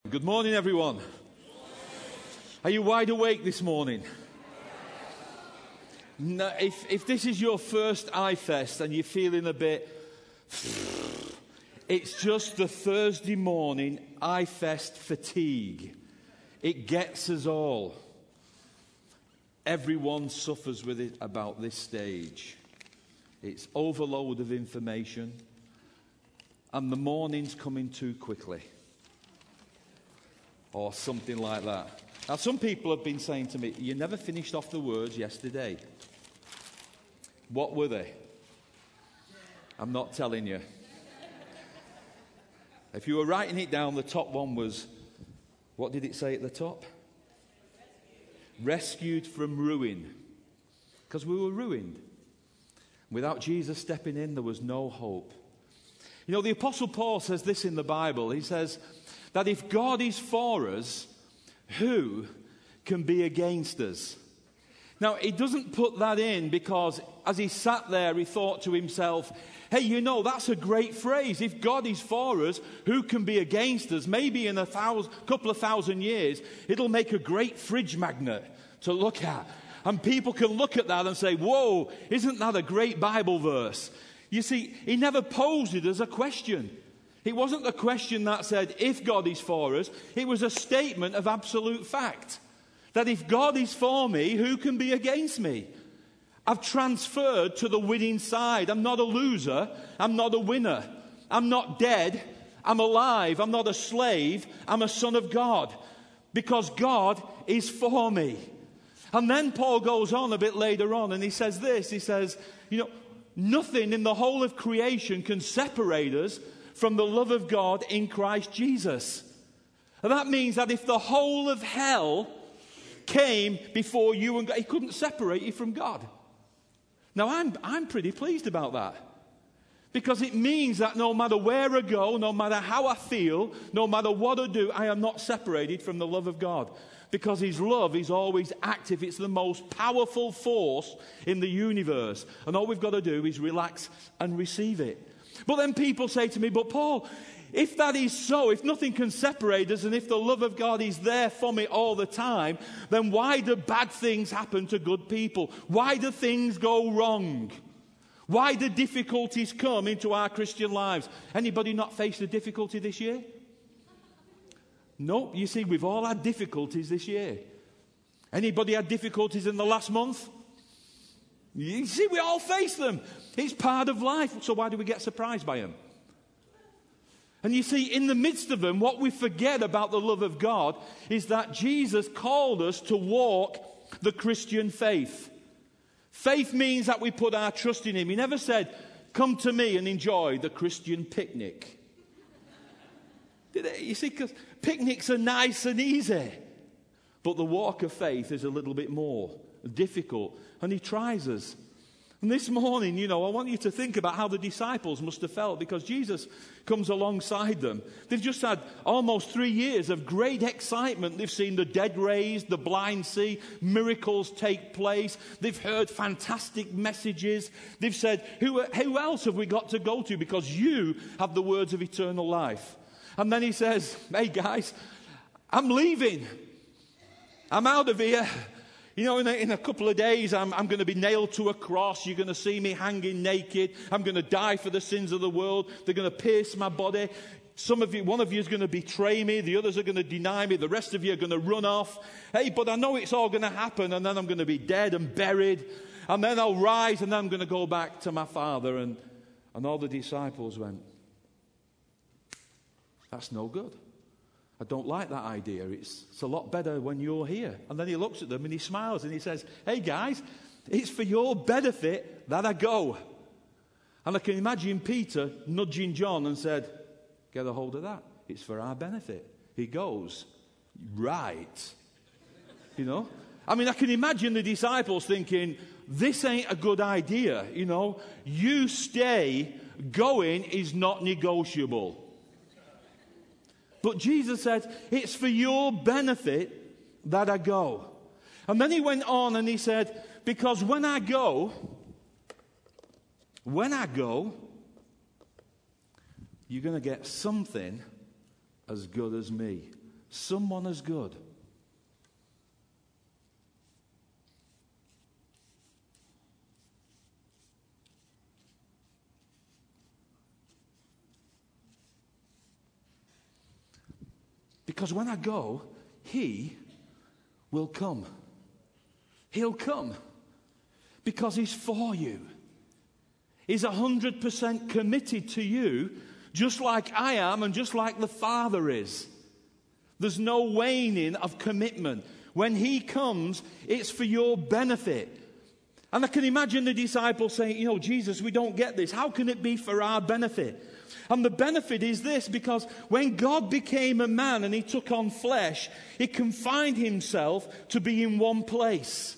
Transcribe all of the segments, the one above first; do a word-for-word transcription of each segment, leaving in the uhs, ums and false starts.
Good morning, everyone. Are you wide awake this morning? No, if, if this is your first iFest and you're feeling a bit... It's just the Thursday morning iFest fatigue. It gets us all. Everyone suffers with it about this stage. It's overload of information, and the morning's coming too quickly. Or something like that. Now, some people have been saying to me, you never finished off the words yesterday. What were they? I'm not telling you. If you were writing it down, the top one was, what did it say at the top? Rescued from ruin. Because we were ruined. Without Jesus stepping in, there was no hope. You know, the Apostle Paul says this in the Bible. He says that if God is for us, who can be against us? Now, he doesn't put that in because as he sat there, he thought to himself, hey, you know, that's a great phrase. If God is for us, who can be against us? Maybe in a thousand, couple of thousand years, it'll make a great fridge magnet to look at. And people can look at that and say, whoa, isn't that a great Bible verse? You see, he never posed it as a question. It wasn't a question that said, if God is for us. It was a statement of absolute fact. That if God is for me, who can be against me? I've transferred to the winning side. I'm not a loser. I'm not a winner. I'm not dead. I'm alive. I'm not a slave. I'm a son of God. Because God is for me. And then Paul goes on a bit later on and he says this. He says, you know, nothing in the whole of creation can separate us from the love of God in Christ Jesus. And that means that if the whole of hell came before you and God, he couldn't separate you from God. Now, I'm, I'm pretty pleased about that. Because it means that no matter where I go, no matter how I feel, no matter what I do, I am not separated from the love of God. Because his love is always active. It's the most powerful force in the universe. And all we've got to do is relax and receive it. But then people say to me, but Paul, if that is so, if nothing can separate us and if the love of God is there for me all the time, then why do bad things happen to good people? Why do things go wrong? Why do difficulties come into our Christian lives? Anybody not faced a difficulty this year? Nope. You see, we've all had difficulties this year. Anybody had difficulties in the last month? You see, we all face them. It's part of life. So why do we get surprised by them? And you see, in the midst of them, what we forget about the love of God is that Jesus called us to walk the Christian faith. Faith means that we put our trust in him. He never said, come to me and enjoy the Christian picnic. Did it? You see, because picnics are nice and easy. But the walk of faith is a little bit more difficult. And he tries us. And this morning, you know, I want you to think about how the disciples must have felt, because Jesus comes alongside them. They've just had almost three years of great excitement. They've seen the dead raised, the blind see, miracles take place. They've heard fantastic messages. They've said, who, who else have we got to go to? Because you have the words of eternal life. And then he says, hey guys, I'm leaving. I'm out of here. You know, in a, in a couple of days, I'm, I'm going to be nailed to a cross. You're going to see me hanging naked. I'm going to die for the sins of the world. They're going to pierce my body. Some of you, one of you is going to betray me. The others are going to deny me. The rest of you are going to run off. Hey, but I know it's all going to happen. And then I'm going to be dead and buried. And then I'll rise and then I'm going to go back to my Father. And, and all the disciples went, that's no good. I don't like that idea. It's, it's a lot better when you're here. And then he looks at them and he smiles and he says, hey guys, it's for your benefit that I go. And I can imagine Peter nudging John and said, get a hold of that. It's for our benefit. He goes, right. You know? I mean, I can imagine the disciples thinking, this ain't a good idea. You know, you stay, going is not negotiable. But Jesus said, it's for your benefit that I go. And then he went on and he said, because when I go, when I go, you're going to get something as good as me. someone as good. Because when I go, he will come. He'll come because he's for you. He's one hundred percent committed to you, just like I am and just like the Father is. There's no waning of commitment. When he comes, it's for your benefit. And I can imagine the disciples saying, you know, Jesus, we don't get this. How can it be for our benefit? And the benefit is this, because when God became a man and he took on flesh, he confined himself to be in one place.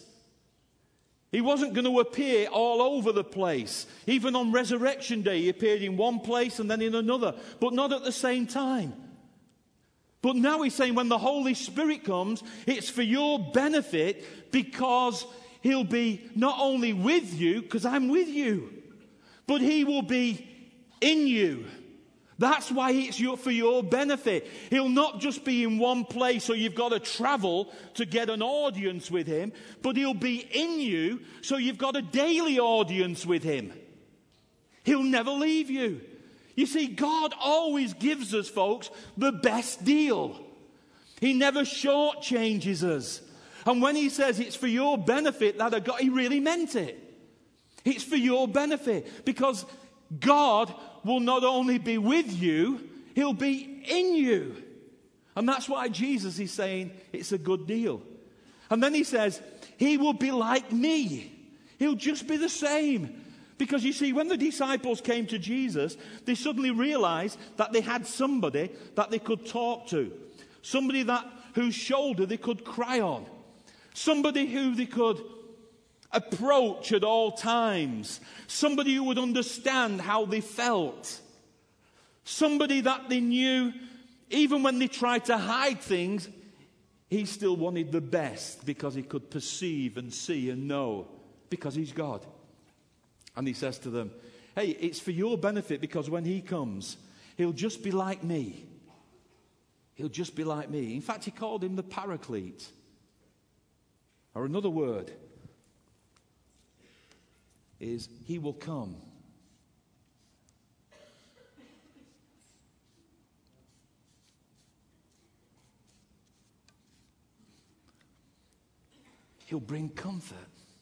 He wasn't going to appear all over the place. Even on Resurrection Day, he appeared in one place and then in another, but not at the same time. But now he's saying when the Holy Spirit comes, it's for your benefit, because he'll be not only with you, because I'm with you, but he will be in you. That's why it's your, for your benefit. He'll not just be in one place so you've got to travel to get an audience with him, but he'll be in you so you've got a daily audience with him. He'll never leave you. You see, God always gives us, folks, the best deal. He never shortchanges us. And when he says it's for your benefit that I got, he really meant it. It's for your benefit, because God will not only be with you, he'll be in you. And that's why Jesus is saying it's a good deal. And then he says, he will be like me. He'll just be the same. Because you see, when the disciples came to Jesus, they suddenly realized that they had somebody that they could talk to. Somebody that whose shoulder they could cry on. Somebody who they could approach at all times. Somebody who would understand how they felt. Somebody that they knew, even when they tried to hide things, he still wanted the best, because he could perceive and see and know, because he's God. And he says to them, hey, it's for your benefit, because when he comes, he'll just be like me. He'll just be like me. In fact, he called him the Paraclete. Or another word is, he will come. He'll bring comfort.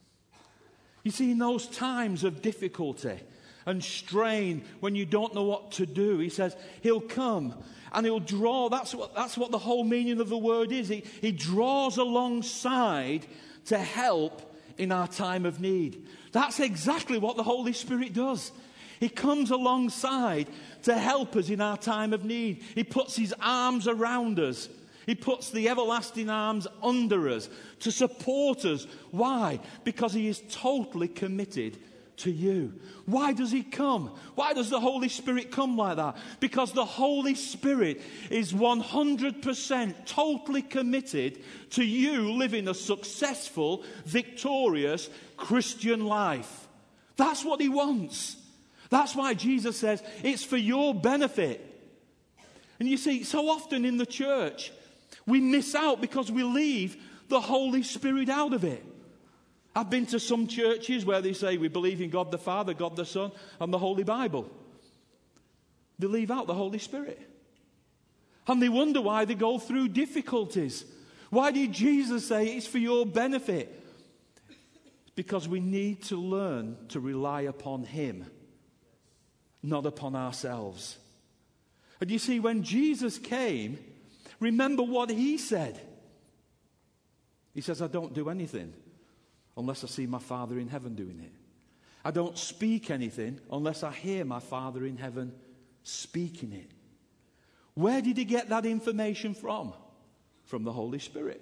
You see, in those times of difficulty and strain, when you don't know what to do, he says, he'll come and he'll draw. That's what, that's what the whole meaning of the word is. He, he draws alongside to help in our time of need. That's exactly what the Holy Spirit does. He comes alongside to help us in our time of need. He puts his arms around us. He puts the everlasting arms under us to support us. Why? Because he is totally committed to you. Why does he come? Why does the Holy Spirit come like that? Because the Holy Spirit is one hundred percent totally committed to you living a successful, victorious Christian life. That's what he wants. That's why Jesus says it's for your benefit. And you see, so often in the church, we miss out because we leave the Holy Spirit out of it. I've been to some churches where they say we believe in God the Father, God the Son, and the Holy Bible. They leave out the Holy Spirit. And they wonder why they go through difficulties. Why did Jesus say it's for your benefit? It's because we need to learn to rely upon him, not upon ourselves. And you see, when Jesus came, remember what he said. He says, I don't do anything unless I see my Father in heaven doing it. I don't speak anything unless I hear my Father in heaven speaking it. Where did he get that information from? From the Holy Spirit.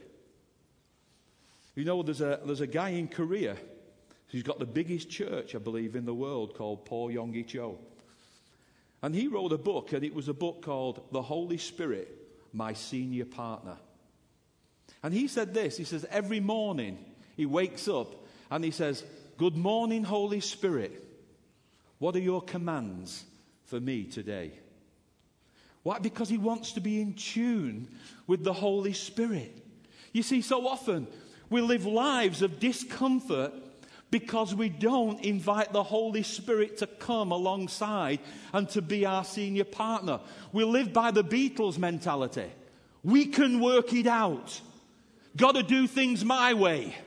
You know, there's a, there's a guy in Korea who's got the biggest church, I believe, in the world, called Paul Yonggi Cho. And he wrote a book, and it was a book called The Holy Spirit, My Senior Partner. And he said this, he says, every morning he wakes up and he says, good morning, Holy Spirit. What are your commands for me today? Why? Because he wants to be in tune with the Holy Spirit. You see, so often we live lives of discomfort because we don't invite the Holy Spirit to come alongside and to be our senior partner. We live by the Beatles mentality. We can work it out. Got to do things my way.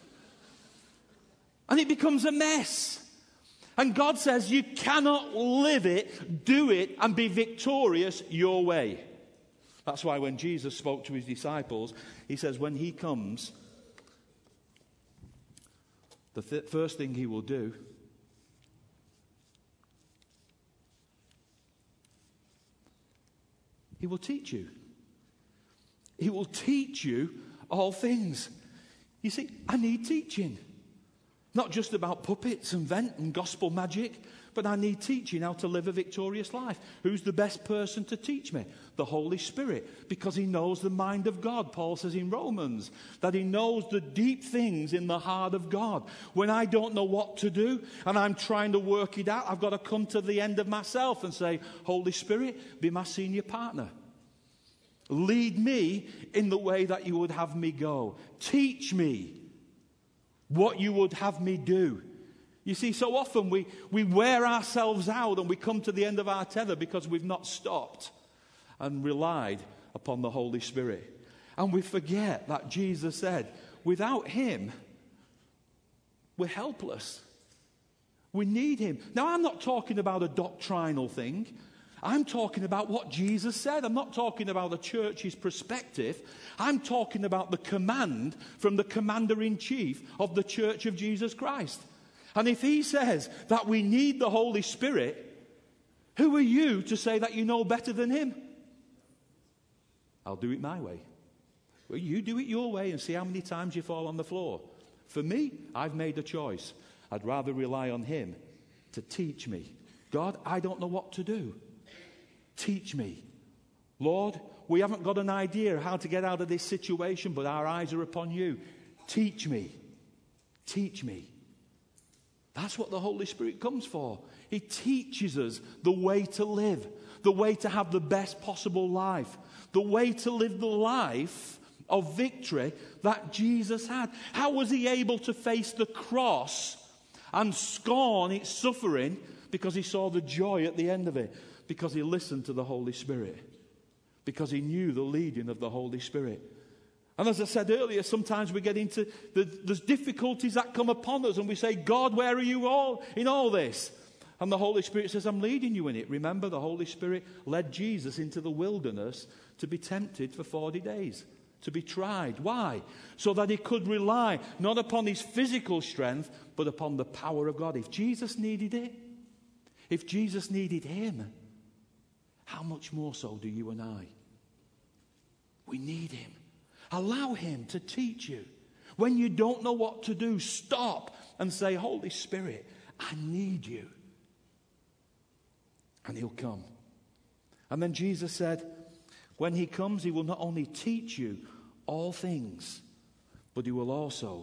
And it becomes a mess. And God says you cannot live it, do it, and be victorious your way. That's why when Jesus spoke to his disciples, he says when he comes, the th- first thing he will do he will teach you. He will teach you all things. You see, I need teaching. Not just about puppets and vent and gospel magic, but I need teaching how to live a victorious life. Who's the best person to teach me? The Holy Spirit, because he knows the mind of God. Paul says in Romans that he knows the deep things in the heart of God. When I don't know what to do and I'm trying to work it out, I've got to come to the end of myself and say, Holy Spirit, be my senior partner. Lead me in the way that you would have me go. Teach me what you would have me do. You see, so often we, we wear ourselves out and we come to the end of our tether because we've not stopped and relied upon the Holy Spirit. And we forget that Jesus said, without him, we're helpless. We need him. Now, I'm not talking about a doctrinal thing. I'm talking about what Jesus said. I'm not talking about the church's perspective. I'm talking about the command from the commander-in-chief of the Church of Jesus Christ. And if he says that we need the Holy Spirit, who are you to say that you know better than him? I'll do it my way. Well, you do it your way and see how many times you fall on the floor. For me, I've made a choice. I'd rather rely on him to teach me. God, I don't know what to do. Teach me. Lord, we haven't got an idea how to get out of this situation, but our eyes are upon you. Teach me. Teach me. That's what the Holy Spirit comes for. He teaches us the way to live, the way to have the best possible life, the way to live the life of victory that Jesus had. How was he able to face the cross and scorn its suffering? Because he saw the joy at the end of it. Because he listened to the Holy Spirit. Because he knew the leading of the Holy Spirit. And as I said earlier, sometimes we get into the, the difficulties that come upon us and we say, God, where are you all in all this? And the Holy Spirit says, I'm leading you in it. Remember, the Holy Spirit led Jesus into the wilderness to be tempted for forty days, to be tried. Why? So that he could rely not upon his physical strength, but upon the power of God. If Jesus needed it, if Jesus needed him, how much more so do you and I? We need him. Allow him to teach you. When you don't know what to do, stop and say, Holy Spirit, I need you. And he'll come. And then Jesus said, when he comes, he will not only teach you all things, but he will also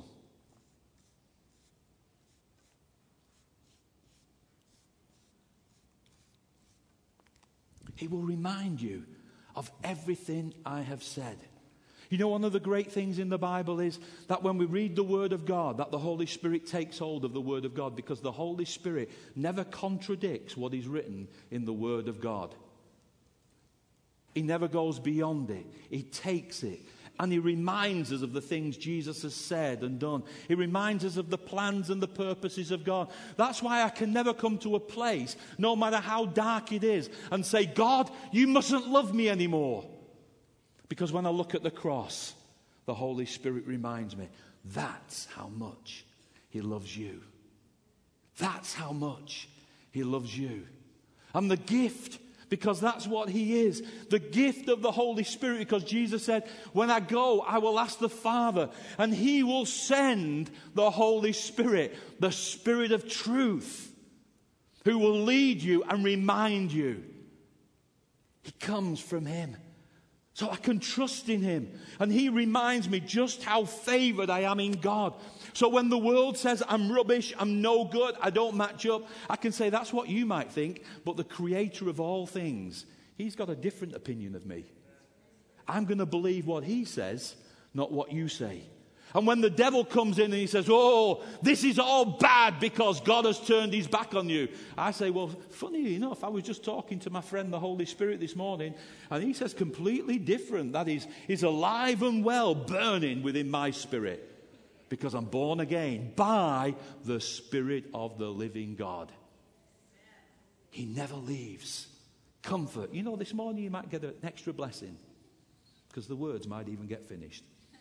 He will remind you of everything I have said. You know, one of the great things in the Bible is that when we read the Word of God, that the Holy Spirit takes hold of the Word of God, because the Holy Spirit never contradicts what is written in the Word of God. He never goes beyond it. He takes it. And he reminds us of the things Jesus has said and done. He reminds us of the plans and the purposes of God. That's why I can never come to a place, no matter how dark it is, and say, God, you mustn't love me anymore. Because when I look at the cross, the Holy Spirit reminds me, that's how much he loves you. That's how much he loves you. And the gift, because that's what he is, the gift of the Holy Spirit, because Jesus said, when I go, I will ask the Father, and he will send the Holy Spirit, the Spirit of truth, who will lead you and remind you. He comes from him. So I can trust in him. And he reminds me just how favored I am in God. So when the world says I'm rubbish, I'm no good, I don't match up, I can say that's what you might think, but the creator of all things He's got a different opinion of me. I'm going to believe what he says, not what you say. And when the devil comes in and he says, oh, this is all bad because God has turned his back on you, I say, well, funny enough, I was just talking to my friend the Holy Spirit this morning, and he says completely different. That is, he's alive and well, burning within my spirit, because I'm born again by the Spirit of the living God. He never leaves. Comfort. You know, this morning you might get an extra blessing, because the words might even get finished.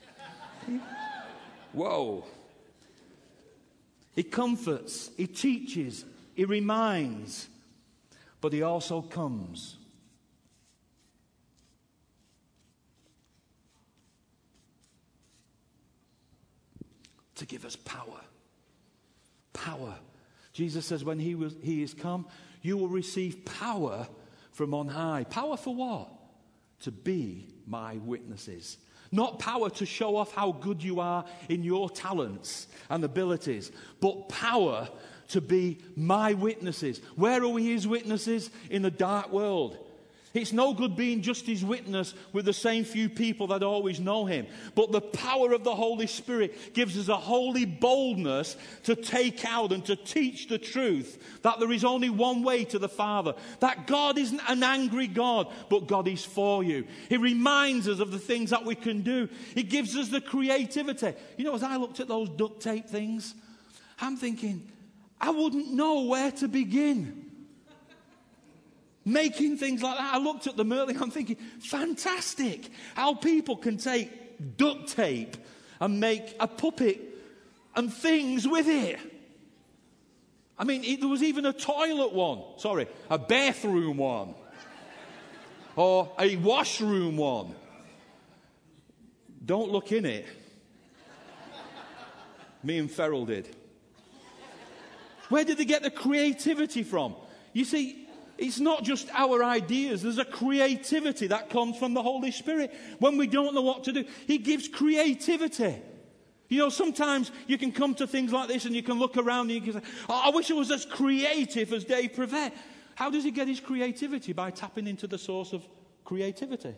Whoa. He comforts, he teaches, he reminds, but he also comes. To give us power. Power. Jesus says when he, was, he is come, you will receive power from on high. Power for what? To be my witnesses. Not power to show off how good you are in your talents and abilities, but power to be my witnesses. Where are we his witnesses? In the dark world. It's no good being just his witness with the same few people that always know him. But the power of the Holy Spirit gives us a holy boldness to take out and to teach the truth that there is only one way to the Father. That God isn't an angry God, but God is for you. He reminds us of the things that we can do. He gives us the creativity. You know, as I looked at those duct tape things, I'm thinking, I wouldn't know where to begin. Making things like that. I looked at them earlier, I'm thinking, fantastic. How people can take duct tape and make a puppet and things with it. I mean, it, there was even a toilet one. Sorry, a bathroom one. Or a washroom one. Don't look in it. Me and Ferrell did. Where did they get the creativity from? You see, it's not just our ideas. There's a creativity that comes from the Holy Spirit. When we don't know what to do, he gives creativity. You know, sometimes you can come to things like this and you can look around and you can say, oh, I wish I was as creative as Dave Prevet. How does he get his creativity? By tapping into the source of creativity.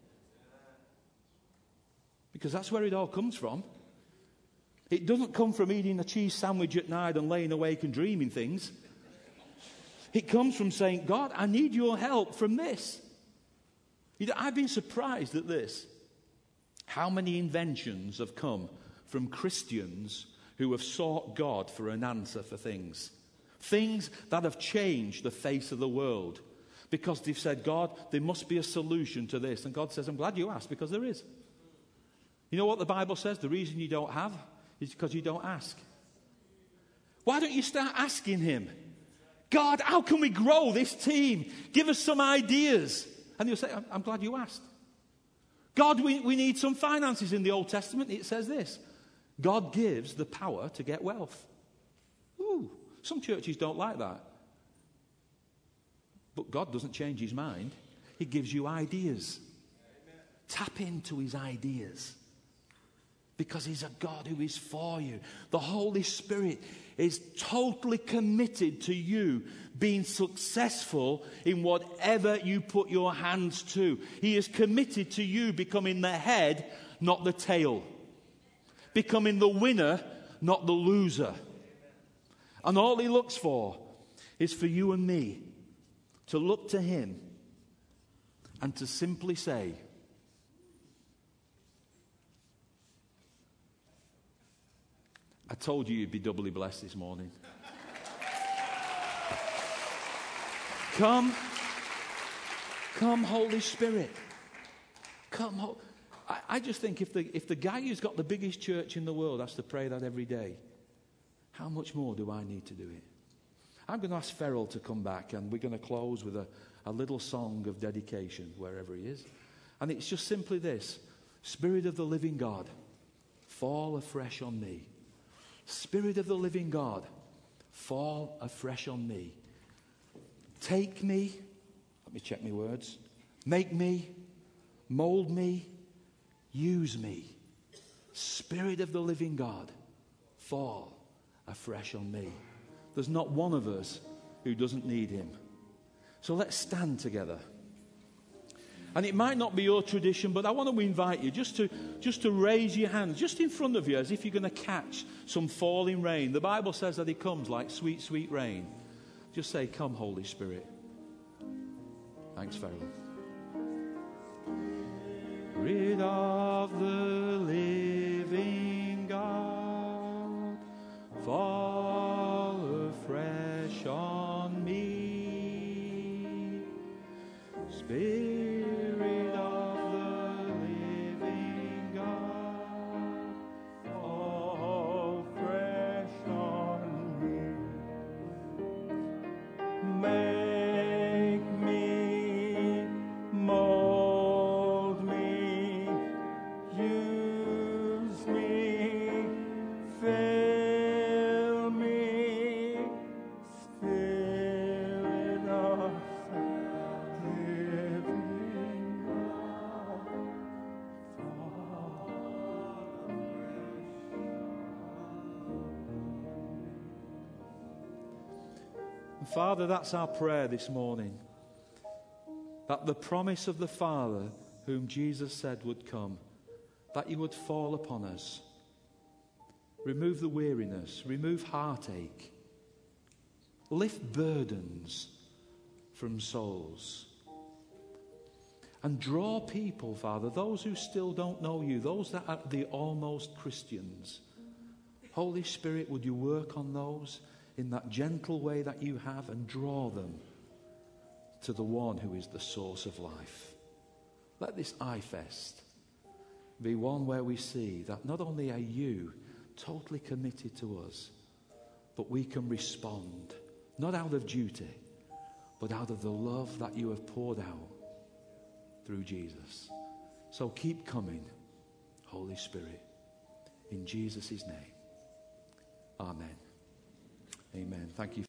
Because that's where it all comes from. It doesn't come from eating a cheese sandwich at night and laying awake and dreaming things. It comes from saying, God, I need your help from this. You know, I've been surprised at this. How many inventions have come from Christians who have sought God for an answer for things. Things that have changed the face of the world. Because they've said, God, there must be a solution to this. And God says, I'm glad you asked, because there is. You know what the Bible says? The reason you don't have is because you don't ask. Why don't you start asking him? God, how can we grow this team? Give us some ideas. And he'll say, I'm, I'm glad you asked. God, we, we need some finances. In the Old Testament, it says this. God gives the power to get wealth. Ooh, some churches don't like that. But God doesn't change his mind. He gives you ideas. Amen. Tap into his ideas. Because he's a God who is for you. The Holy Spirit is totally committed to you being successful in whatever you put your hands to. He is committed to you becoming the head, not the tail. Becoming the winner, not the loser. And all he looks for is for you and me to look to him and to simply say, I told you you'd be doubly blessed this morning. Come, come, Holy Spirit. Come, Ho- I, I just think if the if the guy who's got the biggest church in the world has to pray that every day, how much more do I need to do it? I'm going to ask Ferrell to come back, and we're going to close with a, a little song of dedication wherever he is. And it's just simply this: Spirit of the living God, fall afresh on me. Spirit of the living God, fall afresh on me. Take me, let me check my words, make me, mold me, use me. Spirit of the living God, fall afresh on me. There's not one of us who doesn't need him. So let's stand together. And it might not be your tradition, but I want to invite you just to, just to raise your hands just in front of you as if you're going to catch some falling rain. The Bible says that he comes like sweet, sweet rain. Just say, come, Holy Spirit. Thanks, Farrell. Spirit of the living God, fall afresh on me. Spirit of the living God, fall fresh on me. Make me, mold me, use me, fill me, Spirit of the living God, fall afresh. Father, that's our prayer this morning. That the promise of the Father, whom Jesus said would come, that he would fall upon us. Remove the weariness, remove heartache, lift burdens from souls. And draw people, Father, those who still don't know you, those that are the almost Christians. Holy Spirit, would you work on those in that gentle way that you have and draw them to the one who is the source of life. Let this iFest be one where we see that not only are you totally committed to us, but we can respond, not out of duty, but out of the love that you have poured out through Jesus. So keep coming, Holy Spirit, in Jesus' name. Amen. Amen. Thank you.